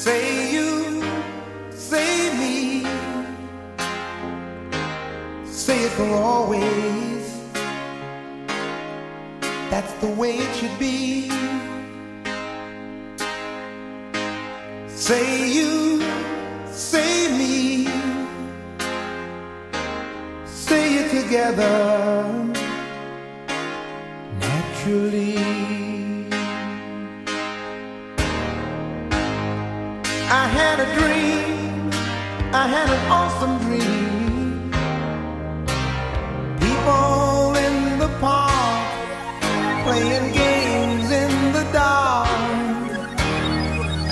Say you, say me, say it for always. That's the way it should be. Say you, say me, say it together naturally. I had a dream, I had an awesome dream. People in the park